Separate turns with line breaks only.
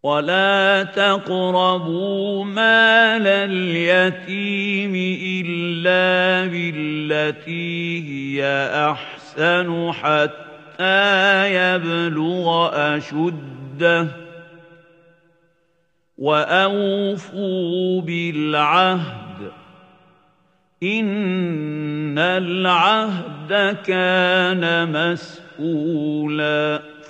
ولا تقربوا مال اليتيم إلا بالتي هي أحسن حتى يبلغ أشده وأوفوا بالعهد إن العهد كان مسؤولا